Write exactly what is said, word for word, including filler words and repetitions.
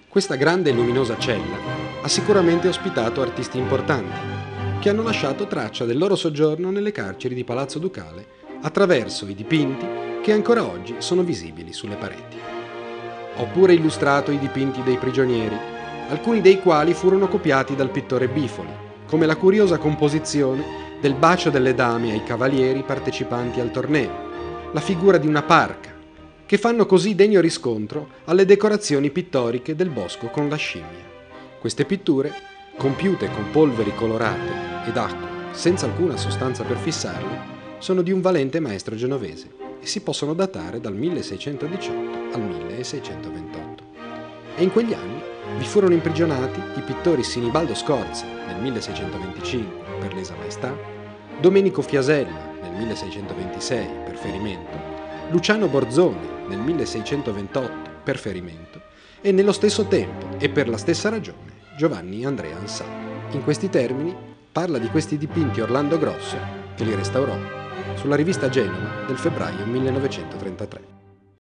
Questa grande e luminosa cella ha sicuramente ospitato artisti importanti, che hanno lasciato traccia del loro soggiorno nelle carceri di Palazzo Ducale attraverso i dipinti che ancora oggi sono visibili sulle pareti. Ho pure illustrato i dipinti dei prigionieri, alcuni dei quali furono copiati dal pittore Bifoli, come la curiosa composizione del bacio delle dame ai cavalieri partecipanti al torneo, la figura di una parca, che fanno così degno riscontro alle decorazioni pittoriche del bosco con la scimmia. Queste pitture, compiute con polveri colorate ed acqua, senza alcuna sostanza per fissarle, sono di un valente maestro genovese e si possono datare dal milleseicentodiciotto al milleseicentoventotto. E in quegli anni vi furono imprigionati i pittori Sinibaldo Scorza nel milleseicentoventicinque per lesa maestà, Domenico Fiasella nel milleseicentoventisei per ferimento, Luciano Borzoni nel milleseicentoventotto per ferimento e nello stesso tempo e per la stessa ragione Giovanni Andrea Ansà. In questi termini parla di questi dipinti Orlando Grosso, che li restaurò, sulla rivista Genova del febbraio millenovecentotrentatré.